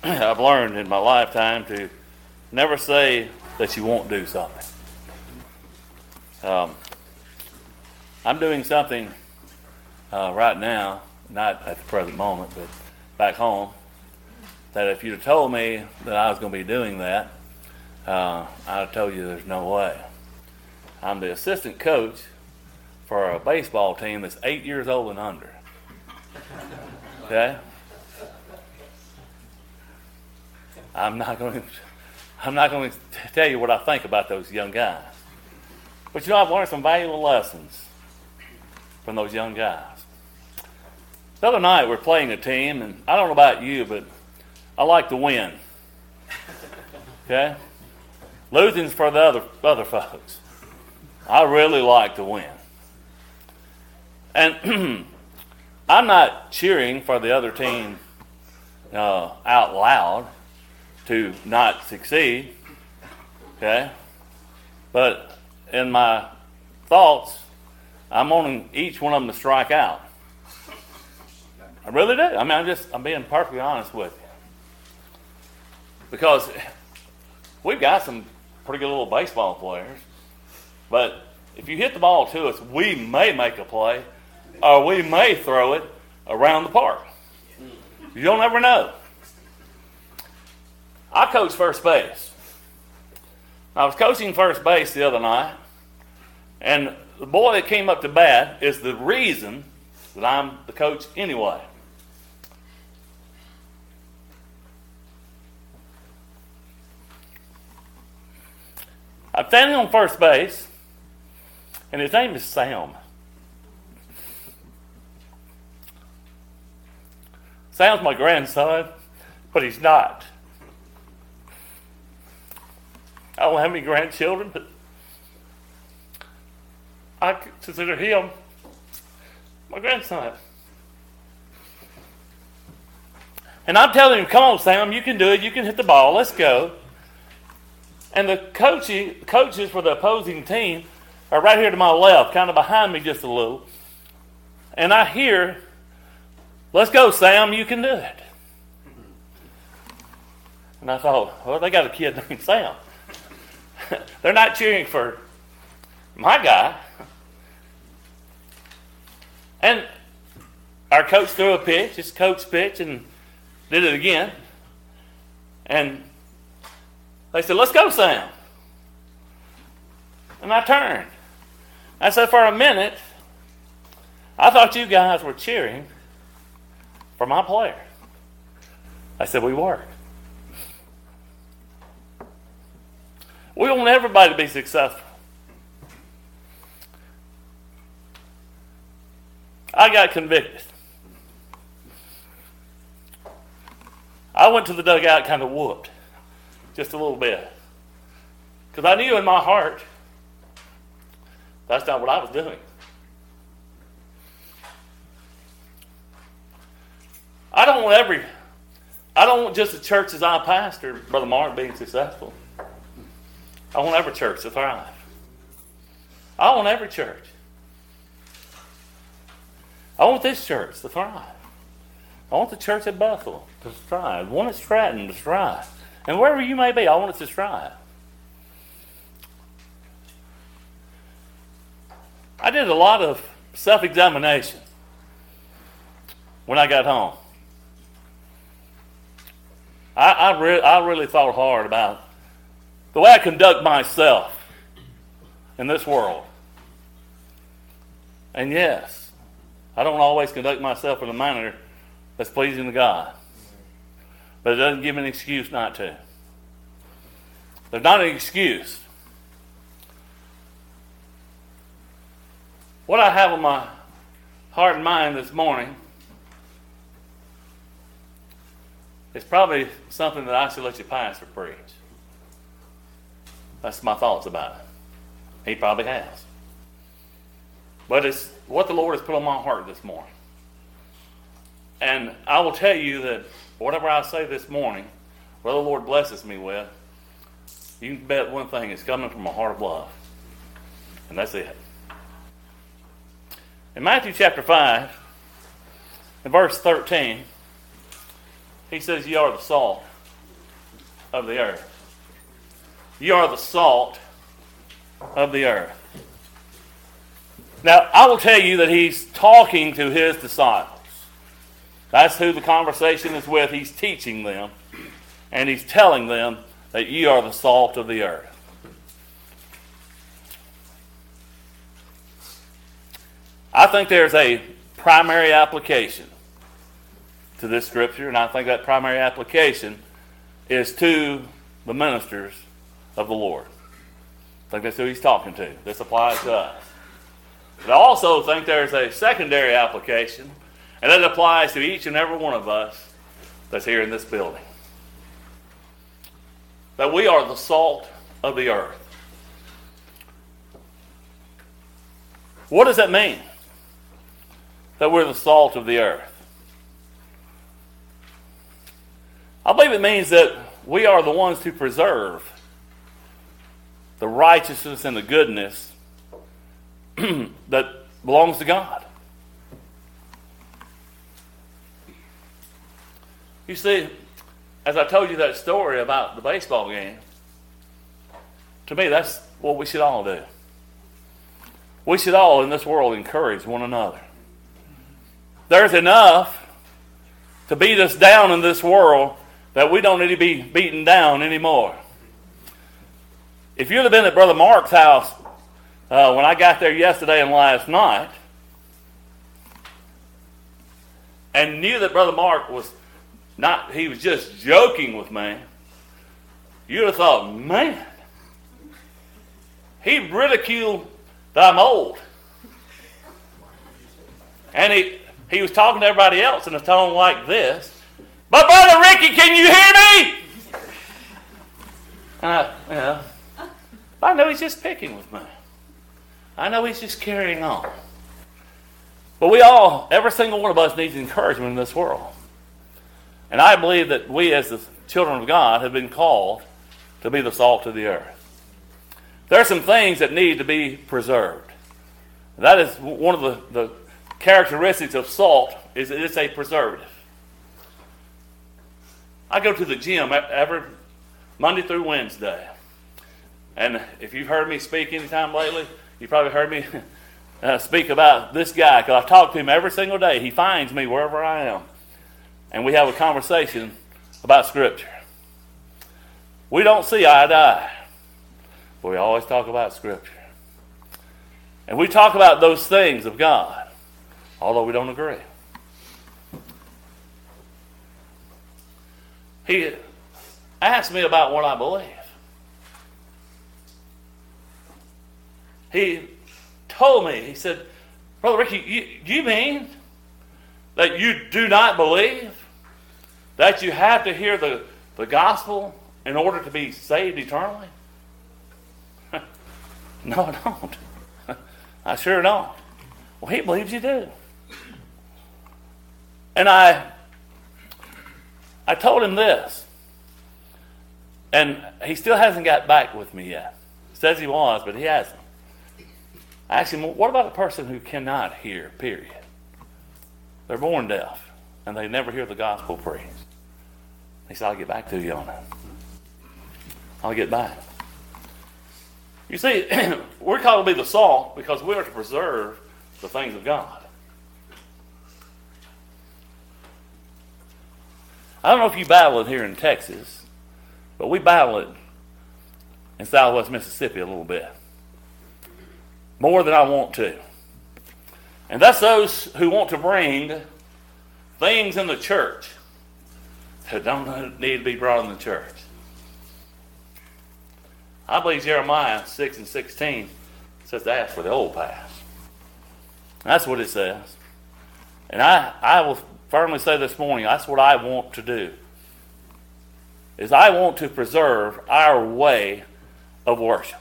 I've learned in my lifetime to never say that you won't do something. I'm doing something right now, not at the present moment, but back home, that if you'd have told me that I was going to be doing that, I'd have told you there's no way. I'm the assistant coach for a baseball team that's 8 years old and under. Okay? I'm not going to tell you what I think about those young guys. But I've learned some valuable lessons from those young guys. The other night we're playing a team, and I don't know about you, but I like to win. Okay? Losing's for the other folks. I really like to win. And I'm not cheering for the other team out loud to not succeed. Okay? But in my thoughts, I'm wanting each one of them to strike out. I really do. I mean, I'm being perfectly honest with you. Because we've got some pretty good little baseball players. But if you hit the ball to us, we may make a play, or we may throw it around the park. You don't ever know. I coach first base. I was coaching first base the other night, and the boy that came up to bat is the reason that I'm the coach anyway. I'm standing on first base, and his name is Sam. Sam's my grandson, but he's not. I don't have any grandchildren, but I consider him my grandson. And I'm telling him, come on, Sam, you can do it. You can hit the ball. Let's go. And the coaches for the opposing team are right here to my left, kind of behind me just a little. And I hear, let's go, Sam, you can do it. And I thought, well, they got a kid named Sam. They're not cheering for my guy. And our coach threw a pitch, his coach pitch, and did it again. And they said, let's go, Sam. And I turned. I said, for a minute, I thought you guys were cheering for my player. I said, we were. We want everybody to be successful. I got convicted. I went to the dugout kind of whooped. Just a little bit. Because I knew in my heart that's not what I was doing. I don't want just the churches I pastor, Brother Mark, being successful. I want every church to thrive. I want every church. I want this church to thrive. I want the church at Bethel to thrive. I want it Stratton to thrive. And wherever you may be, I want it to thrive. I did a lot of self-examination when I got home. I really thought hard about the way I conduct myself in this world. And yes, I don't always conduct myself in a manner that's pleasing to God. But it doesn't give me an excuse not to. There's not an excuse. What I have on my heart and mind this morning is probably something that I should let your pastor preach. That's my thoughts about it. He probably has. But it's what the Lord has put on my heart this morning. And I will tell you that whatever I say this morning, whatever the Lord blesses me with, you can bet one thing, it's coming from a heart of love. And that's it. In Matthew chapter 5, in verse 13, he says, "Ye are the salt of the earth. You are the salt of the earth. Now, I will tell you that he's talking to his disciples. That's who the conversation is with. He's teaching them. And he's telling them that you are the salt of the earth. I think there's a primary application to this scripture, and I think that primary application is to the ministers of the Lord. I think that's who he's talking to. This applies to us. But I also think there's a secondary application, and that applies to each and every one of us that's here in this building. That we are the salt of the earth. What does that mean? That we're the salt of the earth. I believe it means that we are the ones to preserve the righteousness and the goodness that belongs to God. You see, as I told you that story about the baseball game, to me that's what we should all do. We should all in this world encourage one another. There's enough to beat us down in this world that we don't need to be beaten down anymore. If you'd have been at Brother Mark's house when I got there yesterday and last night, and knew that Brother Mark was he was just joking with me, you'd have thought, man, he ridiculed that I'm old. And he was talking to everybody else in a tone like this. But Brother Ricky, can you hear me? And I know he's just picking with me. I know he's just carrying on. But we all, every single one of us needs encouragement in this world. And I believe that we as the children of God have been called to be the salt of the earth. There are some things that need to be preserved. That is one of the characteristics of salt, is that it's a preservative. I go to the gym every Monday through Wednesday. And if you've heard me speak anytime lately, you probably heard me speak about this guy, because I talk to him every single day. He finds me wherever I am. And we have a conversation about Scripture. We don't see eye to eye, but we always talk about Scripture. And we talk about those things of God, although we don't agree. He asked me about what I believe. He told me, he said, Brother Ricky, you mean that you do not believe that you have to hear the gospel in order to be saved eternally? No, I don't. I sure don't. Well, he believes you do. And I told him this, and he still hasn't got back with me yet. He says he was, but he hasn't. I asked him, well, what about a person who cannot hear, period? They're born deaf, and they never hear the gospel preached. He said, I'll get back to you on that. I'll get back. You see, we're called to be the salt because we are to preserve the things of God. I don't know if you battle it here in Texas, but we battle it in southwest Mississippi a little bit. More than I want to. And that's those who want to bring things in the church that don't need to be brought in the church. I believe Jeremiah 6:16 says to ask for the old past. That's what it says. And I will firmly say this morning, that's what I want to do. Is I want to preserve our way of worship.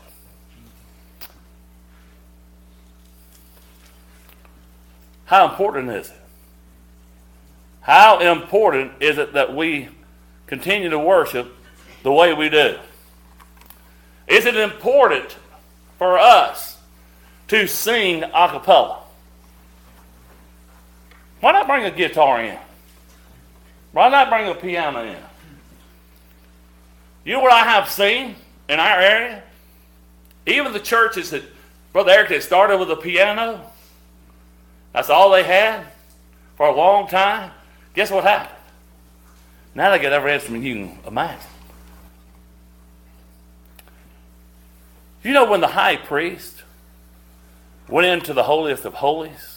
How important is it? How important is it that we continue to worship the way we do? Is it important for us to sing a cappella? Why not bring a guitar in? Why not bring a piano in? You know what I have seen in our area? Even the churches that Brother Eric had started with a piano, that's all they had for a long time. Guess what happened? Now they got every instrument you can imagine. You know when the high priest went into the holiest of holies,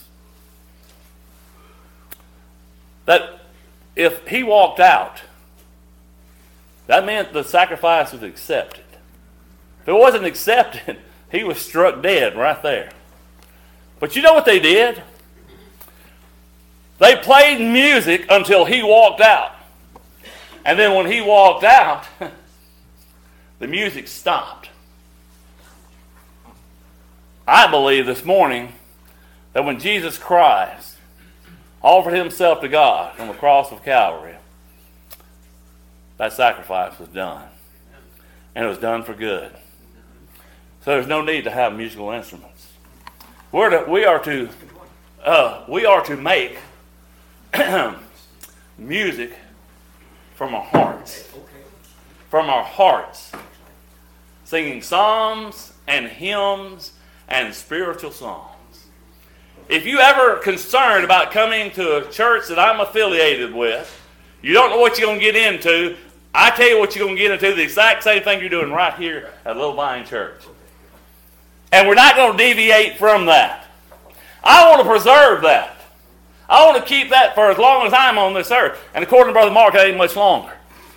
that if he walked out, that meant the sacrifice was accepted. If it wasn't accepted, he was struck dead right there. But you know what they did? They played music until he walked out. And then when he walked out, the music stopped. I believe this morning that when Jesus Christ offered himself to God on the cross of Calvary, that sacrifice was done. And it was done for good. So there's no need to have musical instruments. We are to make music from our hearts. From our hearts. Singing psalms and hymns and spiritual songs. If you ever concerned about coming to a church that I'm affiliated with, you don't know what you're going to get into, I tell you what you're going to get into, the exact same thing you're doing right here at Little Vine Church. And we're not going to deviate from that. I want to preserve that. I want to keep that for as long as I'm on this earth. And according to Brother Mark, it ain't much longer.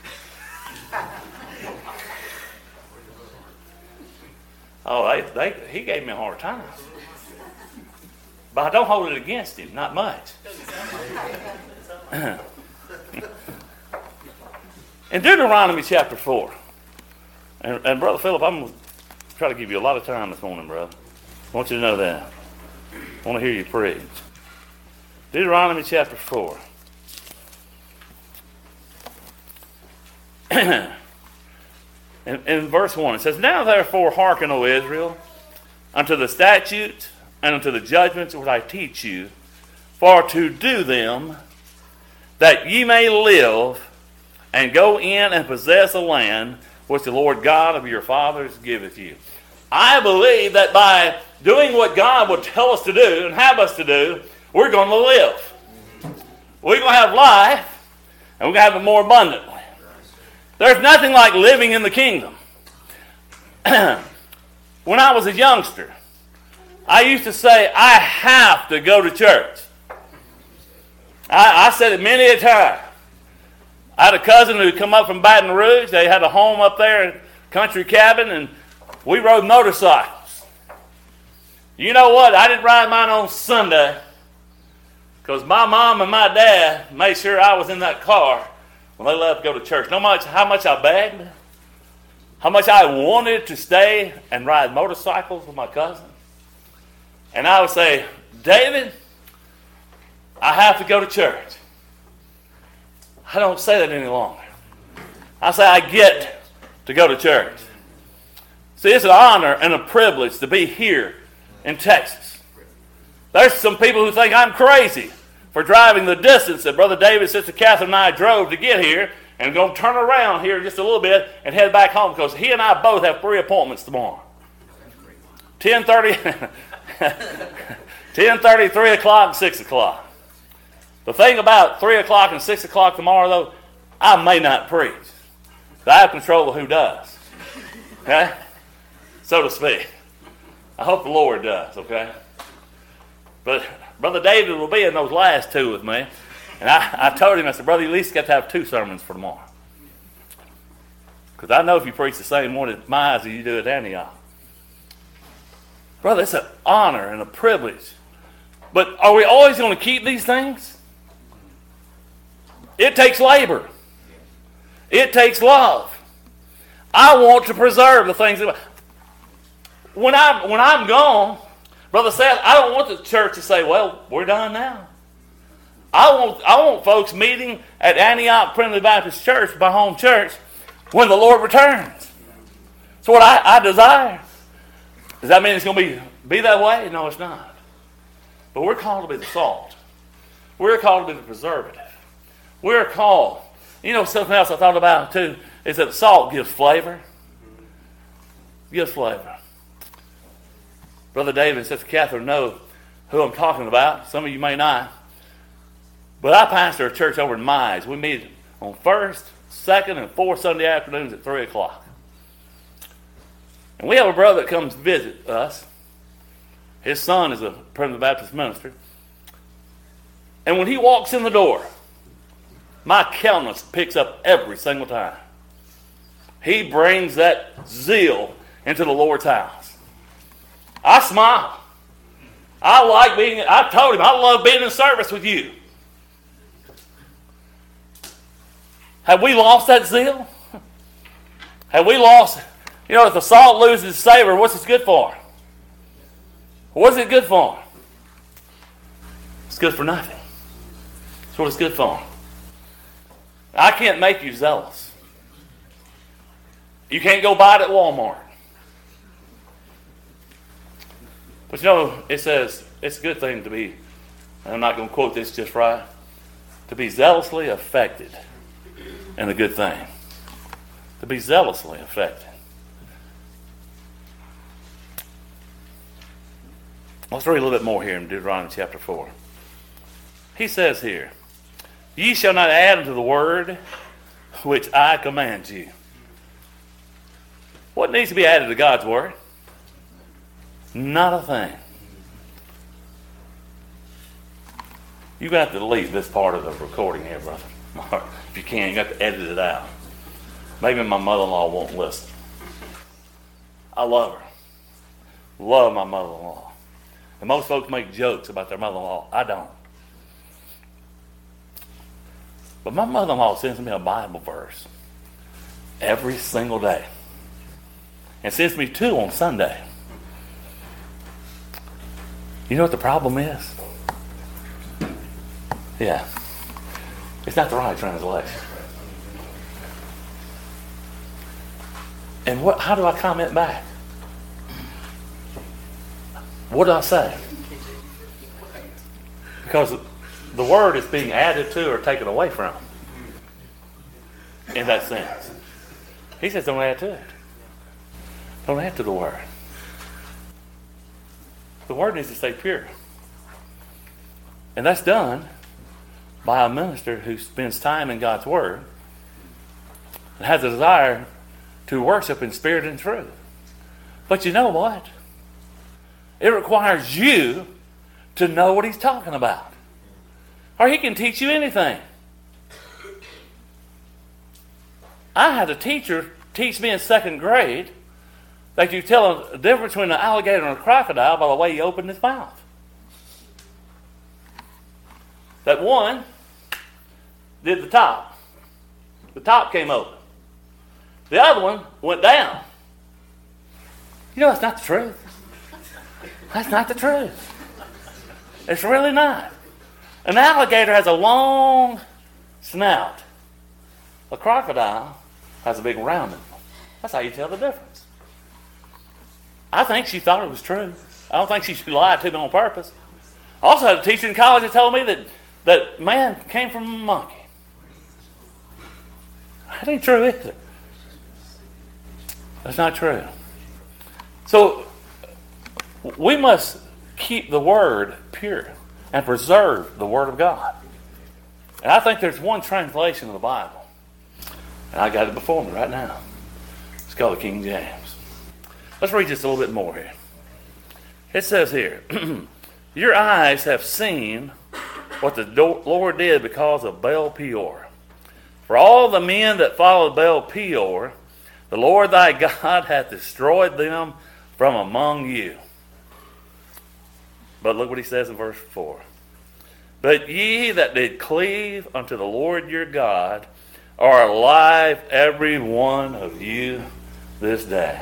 Oh, he gave me a hard time. But I don't hold it against him, not much. In Deuteronomy chapter 4, and Brother Philip, I'm going to try to give you a lot of time this morning, brother. I want you to know that. I want to hear you preach. Deuteronomy chapter 4. In verse 1, it says, Now therefore hearken, O Israel, unto the statutes and unto the judgments which I teach you, for to do them, that ye may live, and go in and possess a land which the Lord God of your fathers giveth you. I believe that by doing what God would tell us to do and have us to do, we're going to live. We're going to have life, and we're going to have it more abundantly. There's nothing like living in the kingdom. When I was a youngster, I used to say, I have to go to church. I said it many a time. I had a cousin who come up from Baton Rouge. They had a home up there, a country cabin, and we rode motorcycles. You know what? I didn't ride mine on Sunday because my mom and my dad made sure I was in that car when they left to go to church. No matter how much I begged, how much I wanted to stay and ride motorcycles with my cousin. And I would say, David, I have to go to church. I don't say that any longer. I say I get to go to church. See, it's an honor and a privilege to be here in Texas. There's some people who think I'm crazy for driving the distance that Brother David, Sister Catherine, and I drove to get here, and going to turn around here just a little bit and head back home because he and I both have 3 appointments tomorrow. 10:30, 10:30, 3 o'clock, and 6 o'clock. The thing about 3 o'clock and 6 o'clock tomorrow, though, I may not preach. I have control of who does. Okay? So to speak. I hope the Lord does, okay? But Brother David will be in those last 2 with me. And I told him, I said, Brother, you at least got to have 2 sermons for tomorrow. Because I know if you preach the same one at Mize as you do at Antioch. Brother, it's an honor and a privilege. But are we always going to keep these things? It takes labor. It takes love. I want to preserve the things that... When I'm gone, Brother Seth, I don't want the church to say, well, we're done now. I want folks meeting at Antioch Primitive Baptist Church, my home church, when the Lord returns. That's what I desire. Does that mean it's going to be that way? No, it's not. But we're called to be the salt. We're called to be the preservative. We're called. You know, something else I thought about too. is that salt gives flavor. Gives flavor. Brother David and Sister Catherine know who I'm talking about. Some of you may not. But I pastor a church over in Mize. We meet on first, second, and fourth Sunday afternoons at 3 o'clock. And we have a brother that comes visit us. His son is a Primitive Baptist minister. And when he walks in the door, my countenance picks up every single time. He brings that zeal into the Lord's house. I smile. I told him, I love being in service with you. Have we lost that zeal? Have we lost, if the salt loses its savor, what's it good for? What's it good for? It's good for nothing. That's what it's good for. I can't make you zealous. You can't go buy it at Walmart. But it says it's a good thing to be, and I'm not going to quote this just right, to be zealously affected in a good thing. To be zealously affected. Let's read a little bit more here in Deuteronomy chapter 4. He says here, ye shall not add unto the word which I command you. What needs to be added to God's word? Not a thing. You're going to have to delete this part of the recording here, brother. If you can, you got to edit it out. Maybe my mother-in-law won't listen. I love her. Love my mother-in-law. And most folks make jokes about their mother-in-law. I don't. But my mother-in-law sends me a Bible verse every single day. And sends me 2 on Sunday. You know what the problem is? Yeah. It's not the right translation. And how do I comment back? What do I say? Because the word is being added to or taken away from. In that sense. He says don't add to it. Don't add to the word. The word needs to stay pure. And that's done by a minister who spends time in God's word and has a desire to worship in spirit and truth. But you know what? It requires you to know what he's talking about. Or he can teach you anything. I had a teacher teach me in 2nd grade that you tell the difference between an alligator and a crocodile by the way he opened his mouth. That one did the top. The top came open. The other one went down. That's not the truth. That's not the truth. It's really not. An alligator has a long snout. A crocodile has a big round one. That's how you tell the difference. I think she thought it was true. I don't think she lied to me on purpose. I also had a teacher in college that told me that man came from a monkey. That ain't true, is it? That's not true. So, we must keep the word pure and preserve the word of God. And I think there's one translation of the Bible. And I got it before me right now. It's called the King James. Let's read just a little bit more here. It says here, your eyes have seen what the Lord did because of Baal Peor. For all the men that followed Baal Peor, the Lord thy God hath destroyed them from among you. But look what he says in verse 4. But ye that did cleave unto the Lord your God are alive, every one of you, this day.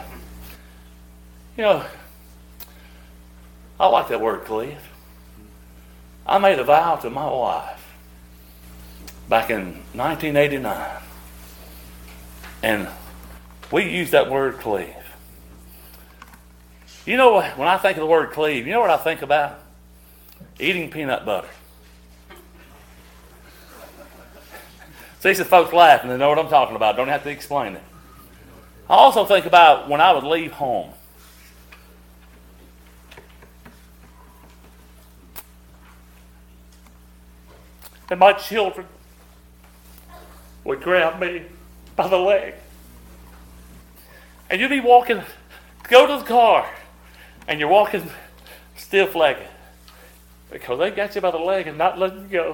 I like that word cleave. I made a vow to my wife back in 1989. And we used that word cleave. When I think of the word cleave, you know what I think about? Eating peanut butter. See some folks laughing. They know what I'm talking about. Don't have to explain it. I also think about when I would leave home. And my children would grab me by the leg. And you'd be walking, go to the car, and you're walking stiff-legged because they got you by the leg and not letting you go.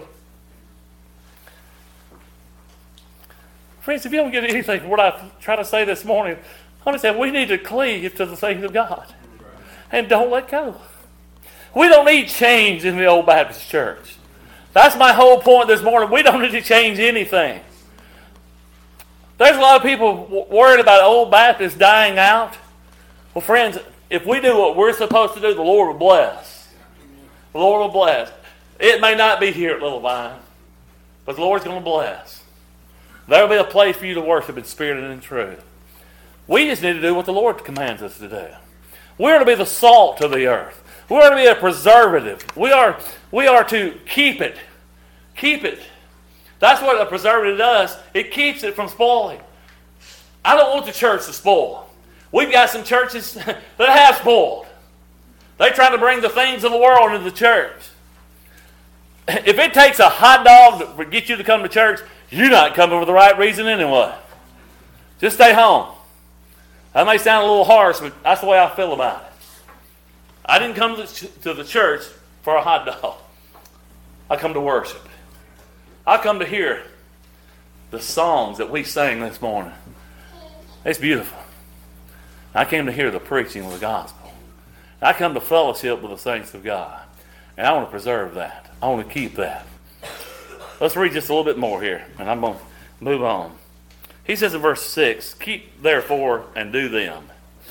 Friends, if you don't get anything from what I try to say this morning, understand we need to cleave to the things of God and don't let go. We don't need change in the Old Baptist Church. That's my whole point this morning. We don't need to change anything. There's a lot of people worried about Old Baptists dying out. Well, friends, if we do what we're supposed to do, the Lord will bless. The Lord will bless. It may not be here at Little Vine, but the Lord's going to bless. There will be a place for you to worship in spirit and in truth. We just need to do what the Lord commands us to do. We're to be the salt of the earth. We're to be a preservative. We are to keep it. Keep it. That's what a preservative does. It keeps it from spoiling. I don't want the church to spoil. We've got some churches that have spoiled. They try to bring the things of the world into the church. If it takes a hot dog to get you to come to church, you're not coming for the right reason anyway. Just stay home. That may sound a little harsh, but that's the way I feel about it. I didn't come to the church for a hot dog. I come to worship. I come to hear the songs that we sang this morning. It's beautiful. I came to hear the preaching of the gospel. I come to fellowship with the saints of God. And I want to preserve that. I want to keep that. Let's read just a little bit more here, and I'm going to move on. He says in verse 6, keep therefore and do them.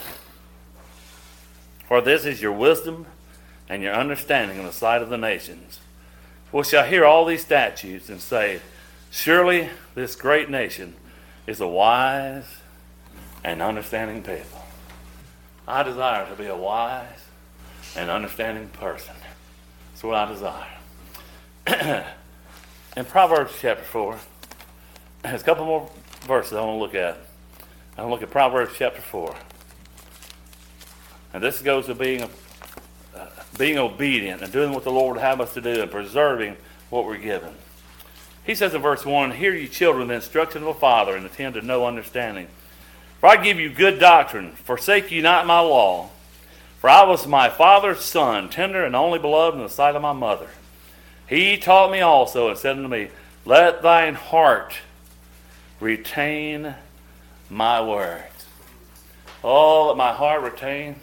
For this is your wisdom and your understanding in the sight of the nations. We shall hear all these statutes and say, surely this great nation is a wise and understanding people. I desire to be a wise and understanding person. That's what I desire. In Proverbs chapter 4, there's a couple more verses I want to look at. I want to look at Proverbs chapter 4. And this goes to being obedient and doing what the Lord would have us to do and preserving what we're given. He says in verse 1, hear ye children the instruction of a father and attend to no understanding. For I give you good doctrine, forsake ye not my law. For I was my father's son, tender and only beloved in the sight of my mother. He taught me also and said unto me, let thine heart retain my words. Oh, let my heart retain.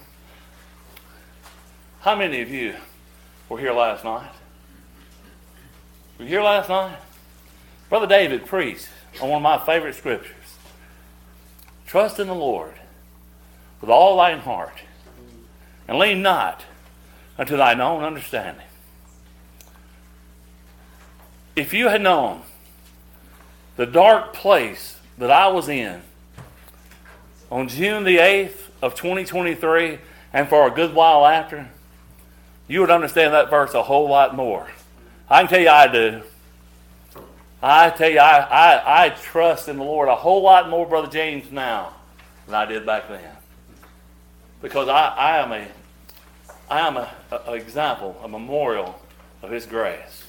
How many of you were here last night? Were you here last night? Brother David preached on one of my favorite scriptures. Trust in the Lord with all thine heart, and lean not unto thine own understanding. If you had known the dark place that I was in on June the 8th of 2023 and for a good while after, you would understand that verse a whole lot more. I can tell you I do. I tell you, I trust in the Lord a whole lot more, Brother James, now than I did back then. Because I am an example, a memorial of His grace.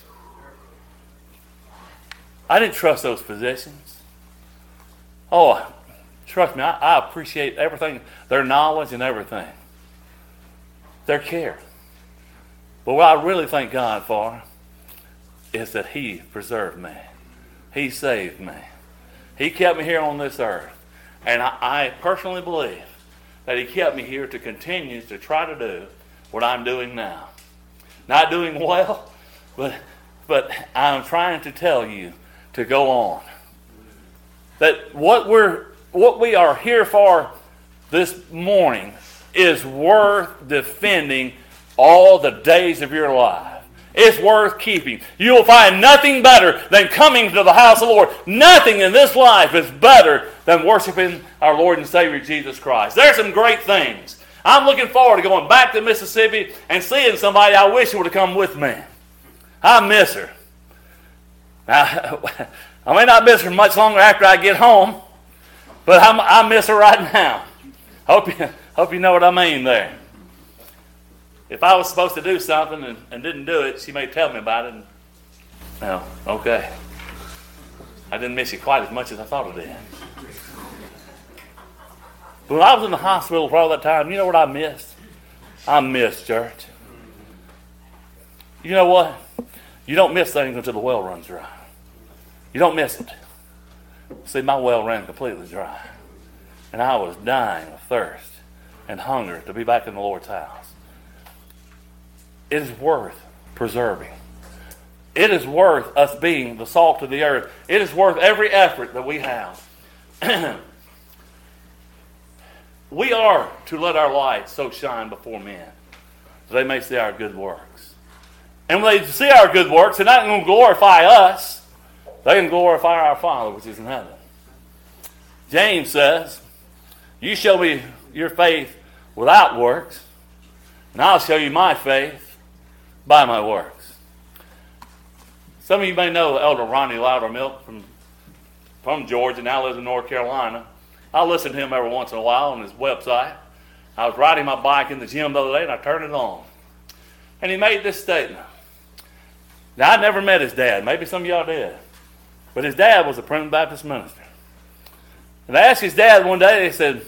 I didn't trust those physicians. Oh, trust me, I appreciate everything, their knowledge and everything, their care. But what I really thank God for is that He preserved me. He saved me. He kept me here on this earth. And I personally believe that He kept me here to continue to try to do what I'm doing now. Not doing well, but I'm trying to tell you to go on. That what we are here for this morning is worth defending all the days of your life. It's worth keeping. You will find nothing better than coming to the house of the Lord. Nothing in this life is better than worshiping our Lord and Savior Jesus Christ. There's some great things. I'm looking forward to going back to Mississippi and seeing somebody I wish would have come with me. I miss her. I may not miss her much longer after I get home, but I miss her right now. Hope you know what I mean there. If I was supposed to do something and didn't do it, she may tell me about it. No, okay. I didn't miss you quite as much as I thought I did. But when I was in the hospital for all that time, you know what I missed? I missed church. You know what? You don't miss things until the well runs dry. You don't miss it. See, my well ran completely dry. And I was dying of thirst and hunger to be back in the Lord's house. It is worth preserving. It is worth us being the salt of the earth. It is worth every effort that we have. We are to let our light so shine before men that they may see our good works. And when they see our good works, they're not going to glorify us. They can glorify our Father which is in heaven. James says, you show me your faith without works, and I'll show you my faith by my works. Some of you may know Elder Ronnie Loudermilk from Georgia, now lives in North Carolina. I listen to him every once in a while on his website. I was riding my bike in the gym the other day and I turned it on. And he made this statement. Now, I never met his dad. Maybe some of y'all did. But his dad was a Primitive Baptist minister. And they asked his dad one day, they said,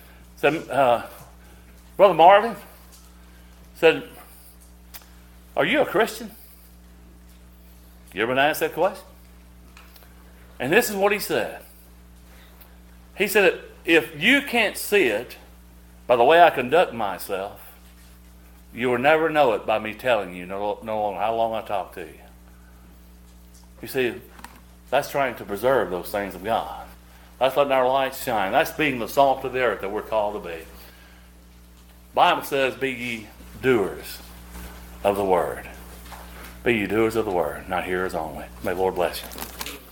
Brother Marvin, said, are you a Christian? You ever been asked that question? And this is what he said. He said, if you can't see it by the way I conduct myself, you will never know it by me telling you no longer how long I talk to you. You see, that's trying to preserve those things of God. That's letting our light shine. That's being the salt of the earth that we're called to be. The Bible says, be ye doers of the word. Be ye doers of the word, not hearers only. May the Lord bless you.